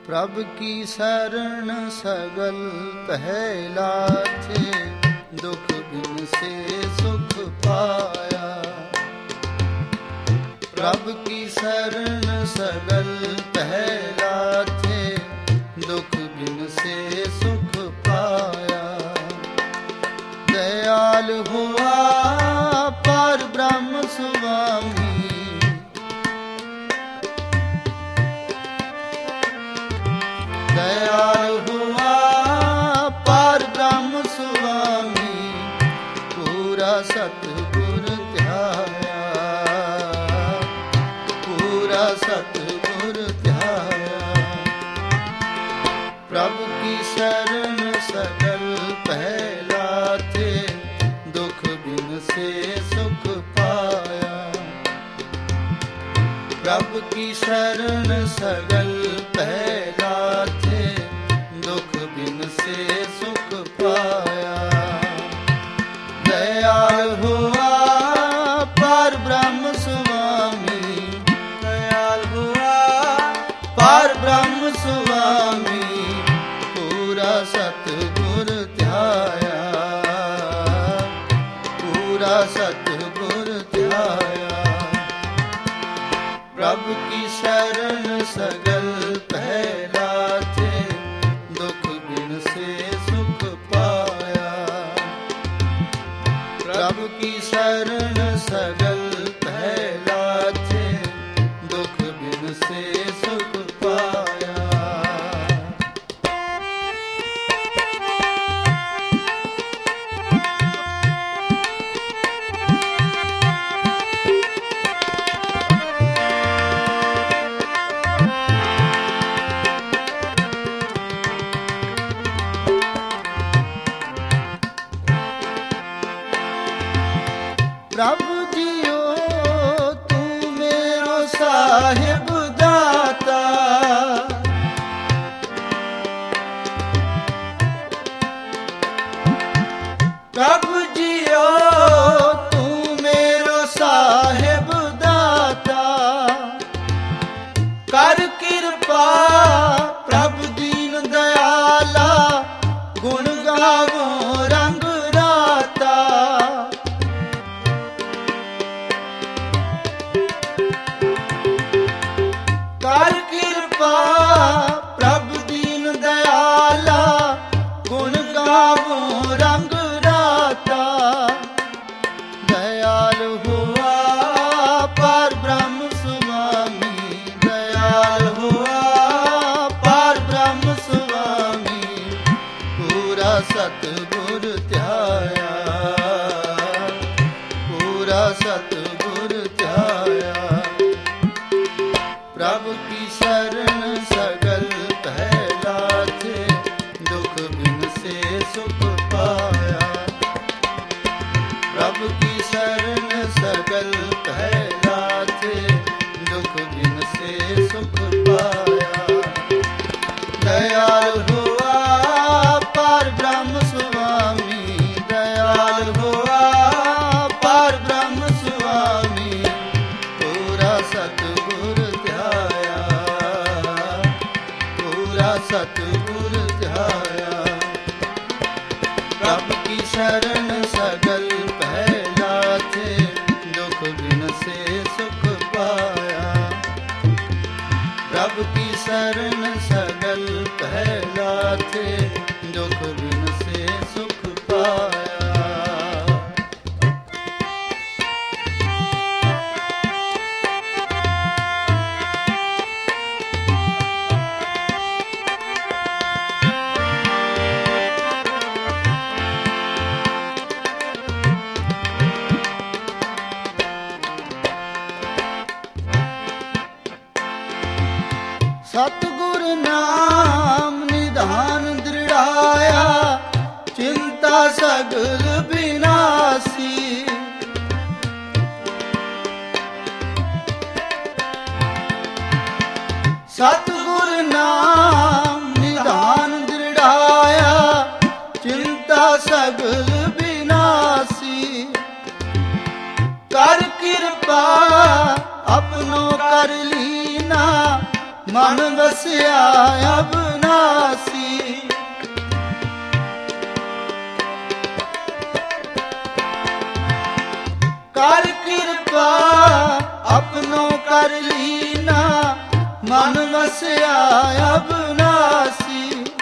प्रभ की शरण सगल पहला थे, दुख बिन से सुख पाया। प्रभ की शरण सगल पहला थे, दुख बिन से सुख पाया। दयाल हुआ पर ब्रह्म स्वामी, दयाल हुआ पर ब्रह्म स्वामी, पूरा सतगुर ध्याया, पूरा सतगुर ध्याया। प्रभु की शरण सगल पहला थे, दुख बिन से सुख पाया। प्रभु की शरण सगल पहला थे, दुख बिन से सुख पाया। दयाल हुआ पर ब्रह्म स्वामी, दयाल हुआ पर ब्रह्म स्वामी, पूरा सतगुर ध्याया, पूरा सतगुर ध्याया। प्रभु की शरण सगल पहला थे, दुख बिन से सुख पाया। प्रभु की शरण सगल पहला थे, दुख बिन से सुख पाया। प्रभु जियो तू मेरो साहिब दाता, प्रभु जियो तू मेरो साहिब दाता। कर कृपा प्रभु दीन दयाला, गुण गावो रंग राता। कर कृपा प्रभु दीन दयाला, गुण गावो रंग राता। दयाल हुआ पर ब्रह्म स्वामी, दयाल हुआ पर ब्रह्म स्वामी, पूरा सतगुर ध्याया, पूरा सतगुर ध्याया। प्रभु की शरण सगल पहला थे, दुख बिन से सुख पाया। प्रभु की शरण सगल पहला थे, दुख बिन से सुख पाया। दयाल हुआ पर ब्रह्म स्वामी, दयाल हुआ पर ब्रह्म स्वामी, पूरा सतगुर ध्याया, पूरा सतगुर ध्याया। प्रभु की शरण सगल पहला थे, दुख बिन से सुख पाया। प्रभु की शरण सगल पहला थे, दुख बिन से सुख पाया। सतगुर नाम निधान दृढ़ाया, चिंता सगल विनाशी। सतगुर नाम निधान दृढ़ाया, चिंता सगल विनाशी। कर कृपा अपनो कर लीना, मन बसिया अविनाशी। कर कृपा अपनों कर लीना, मन बसिया अविनाशी।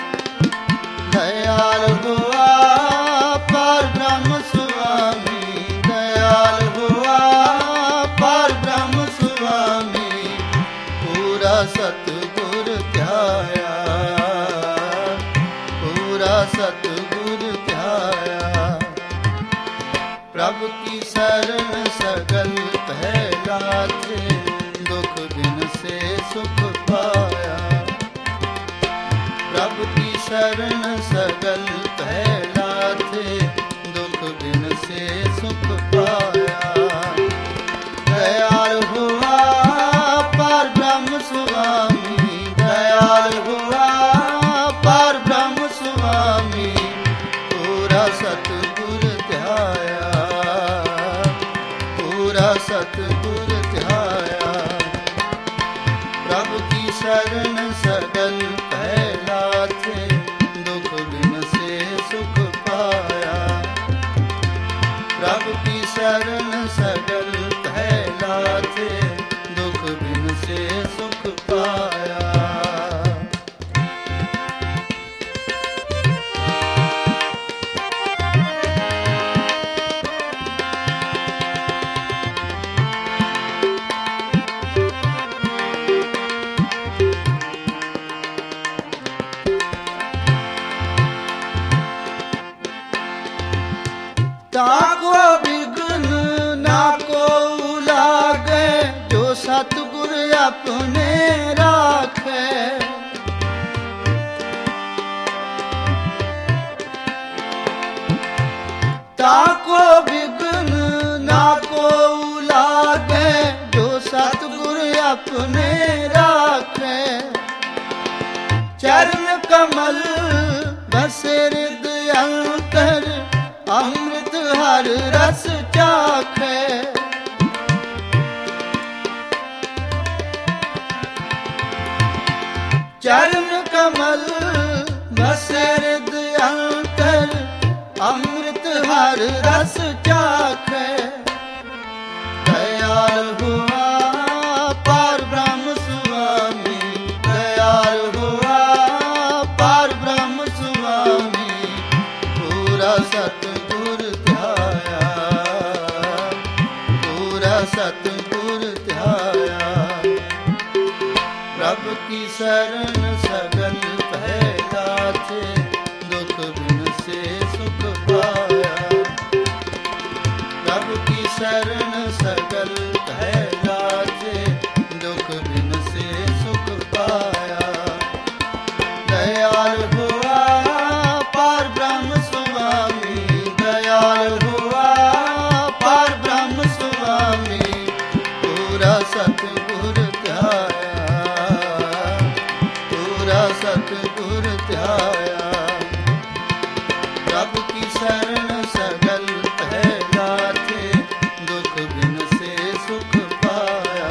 दयाल हुआ पर ब्रह्म स्वामी, दयाल हुआ पर ब्रह्म स्वामी। पूरा सतगुर ध्याया, पूरा सतगुर ध्याया। प्रभु की शरण सगल पहलाथे, दुख बिन से सुख पाया। प्रभु की शरण सगल पहलाथे, दुख बिन से सुख पाया। दयाल हुआ पर ब्रह्म स्वामी, दयाल हुआ पर ब्रह्म स्वामी। पूरा सतगुर ध्याया, पूरा सतगुर ध्याया। प्रभु की शरण सगल पहलाथे, दुख बिन से सुख पाया। प्रभु की शरण सगल पहलाथे, दुख बिन से सुख पाया। ताको विघ्न ना को लागे, जो सतगुर अपने राखे। ताको विघ्न ना को लागे, जो सतगुर अपने राखे। चरण कमल बसे हृदय अंतर, अमृत हर रस चाखे। चरण कमल बसे हृदय अंतर, अमृत हर रस चाखे। दयाल हुआ पर ब्रह्म स्वामी, दयाल हुआ पर ब्रह्म स्वामी। पूरा सतगुर ध्याया, पूरा सतगुर ध्याया। प्रभु की शरण सगल पहलाथे, दुख बिन से सुख पाया। प्रभु की शरण सगल पहलाथे, दुख बिन से सुख पाया। दयाल हुआ पर ब्रह्म स्वामी, दयाल हुआ पर ब्रह्म स्वामी। पूरा सतगुर ध्याया, पूरा सतगुर ध्याया। प्रभु की शरण सगल पहलाथे, दुख बिन से सुख पाया।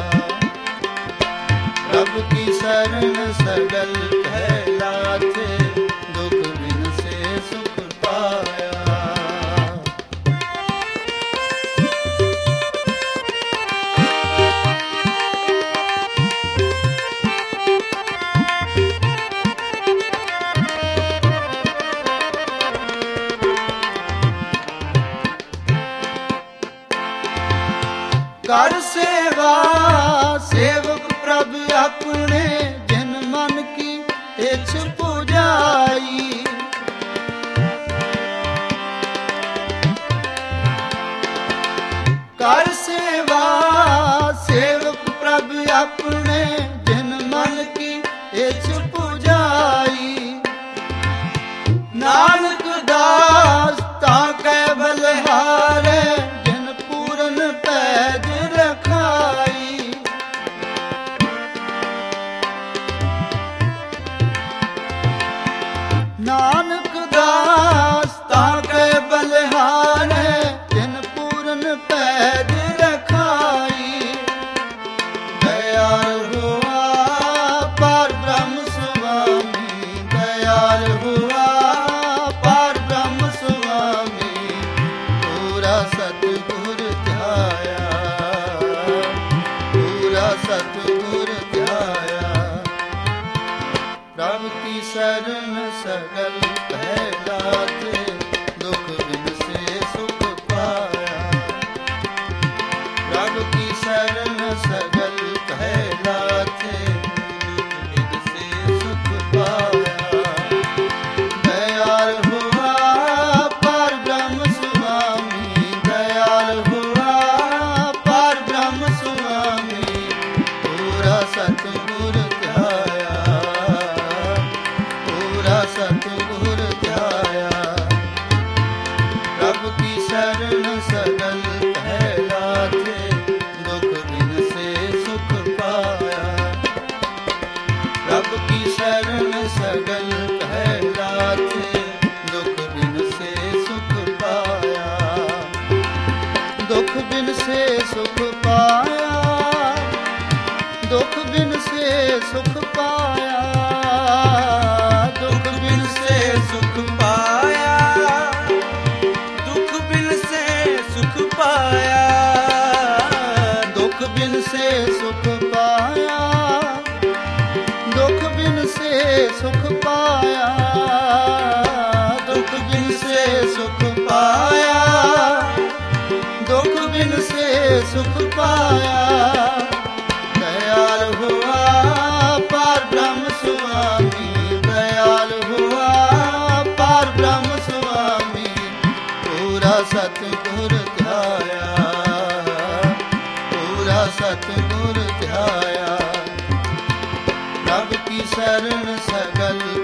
प्रभु की शरण सगल पहलाथे, दुख बिन से सुख पाया। कर सेवा सेवक प्रभु अपने, जिन मन की इच्छ पुजाई। कर सेवा सेवक प्रभु अपने, जिन मन की इच्छ पुजाई। नानक दास ताके बलिहारे, जिन पूरन पैज रखाई। नानक दास ताके बलिहारे, जिन पूरन पैज रखाई। दयाल हो ਸਤਿਗੁਰ ਧਿਆਇਆ। ਪ੍ਰਭ ਕੀ ਸ਼ਰਨ ਸਗਲ ਭੈ ਲਾਥੇ, ਦੁਖ ਬਿਨਸੇ ਸੁਖ ਪਾਇਆ। ਪ੍ਰਭ ਕੀ ਸ਼ਰਨ ਸਗਲ ਭੈ ਲਾਥੇ, ਦੁਖ ਬਿਨਸੇ ਸੁਖ ਪਾਇਆ। ਦਇਆਲ ਹੁਆ ਪਰ ਬ੍ਰਹਮ ਸੁਆਮੀ, ਦਇਆਲ ਹੁਆ ਪਰ ਬ੍ਰਹਮ ਸੁਆਮੀ, ਪੂਰਾ ਸਤਿਗੁਰ ਧਿਆਇਆ। ਪੂਰਾ ਸਤਿਗੁਰ ਧਿਆਇਆ। ਪ੍ਰਭ ਕੀ ਸ਼ਰਨ ਸਗਲ ਭੈ ਲਾਥੇ, ਦੁਖ ਬਿਨਸੇ ਸੁਖ ਪਾਇਆ। ਪ੍ਰਭ ਕੀ ਸ਼ਰਨ ਸਗਲ ਭੈ ਲਾਥੇ, ਦੁਖ ਬਿਨਸੇ ਸੁਖ ਪਾਇਆ। ਦੁਖ ਬਿਨਸੇ ਸੁਖ ਪਾਇਆ, ਦੁਖ ਬਿਨਸੇ ਸੁਖ ਪਾਇਆ। ਦੁਖ ਬਿਨਸੇ ਸੁਖ ਪਾਇਆ, ਦੁਖ ਬਿਨਸੇ ਸੁਖ ਪਾਇਆ। ਦੁਖ ਬਿਨਸੇ ਸੁਖ ਪਾਇਆ। ਦੁਖ ਬਿਨਸੇ ਸੁਖ ਪਾਇਆ। ਦੁਖ ਬਿਨਸੇ ਸੁਖ ਪਾਇਆ। ਦੁਖ ਬਿਨਸੇ ਸੁਖ ਪਾਇਆ। ਦਇਆਲ ਹੁਆ ਪਰ ਬ੍ਰਹਮ ਸੁਆਮੀ, ਦਇਆਲ ਹੁਆ ਪਰ ਬ੍ਰਹਮ ਸੁਆਮੀ, ਪੂਰਾ ਸਤਿਗੁਰ ਧਿਆਇਆ। ਪੂਰਾ ਸਤਿਗੁਰ ਧਿਆਇਆ। ਪ੍ਰਭ ਕੀ ਸ਼ਰਨ ਸਗਲ